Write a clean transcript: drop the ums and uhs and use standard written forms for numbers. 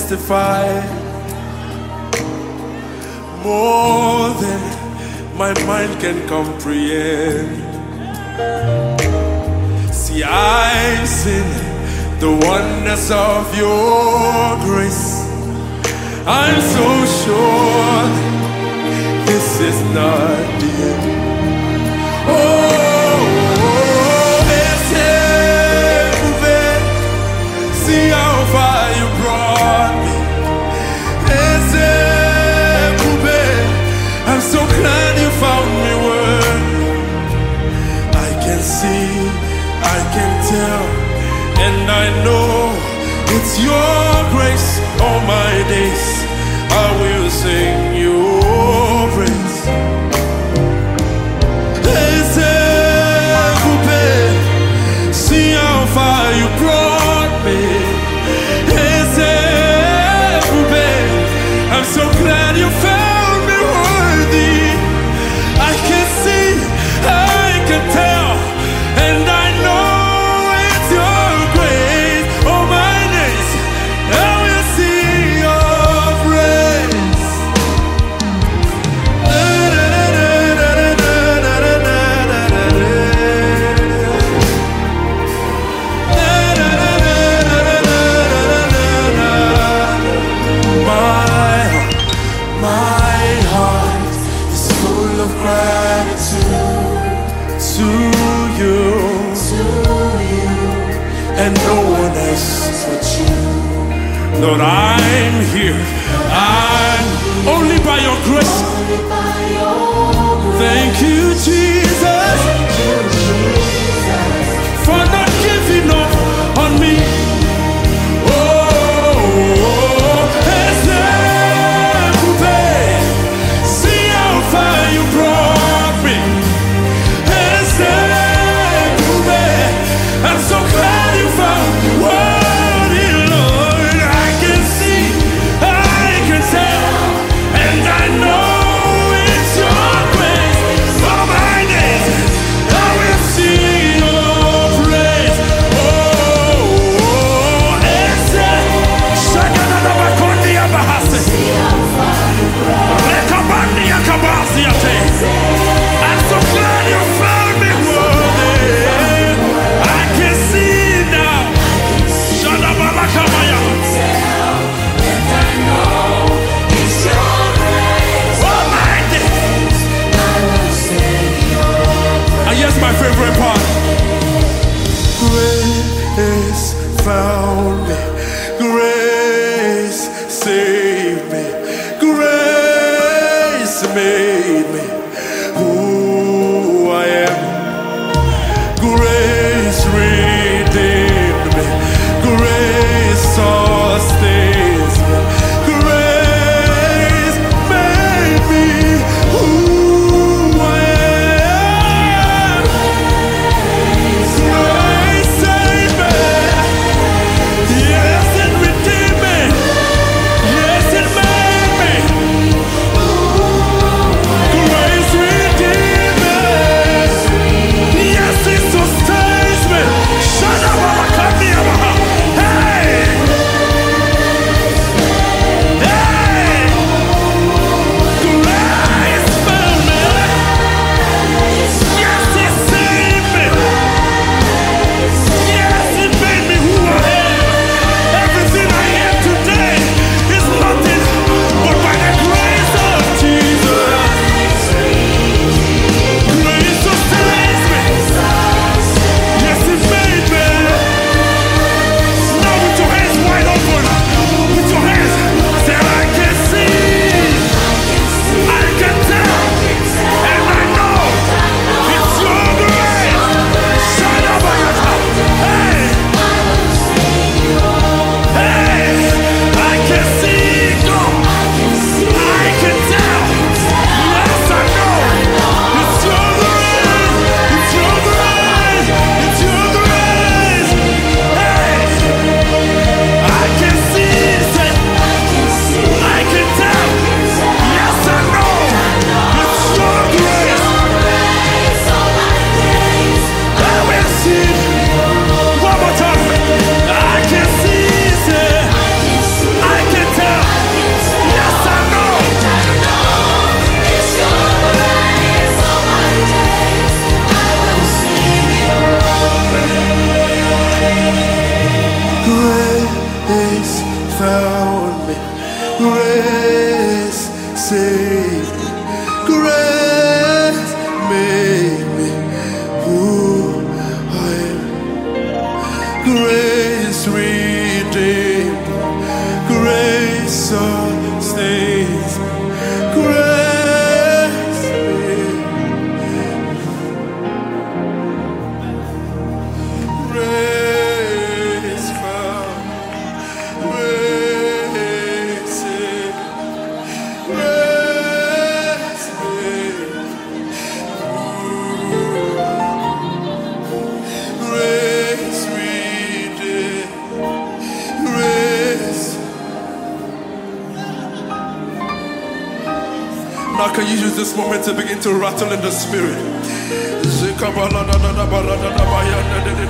testify more than my mind can comprehend. See, I've seen the wonders of your grace. I'm so sure this is not the end. Oh, see how far you brought me. I'm so glad you found me worthy. I can see, I can tell, and I know it's your grace. All my days I will sing your praise. See how far you brought me. I'm so glad you found me worthy. I can see, I can tell, and I know it's your grace. All my days I will sing your praise. My heart is full of gratitude to you, and no one else but you. Lord, I'm here. I'm only by your grace. Thank you, Jesus, for not giving up on me. I'm so glad you found me worthy, Lord. I can see, I can tell, and I know it's your grace. For my Grace redeemed, grace sustains, grace grace found, grace grace redeemed, grace. Now can you use this moment to begin to rattle in the spirit?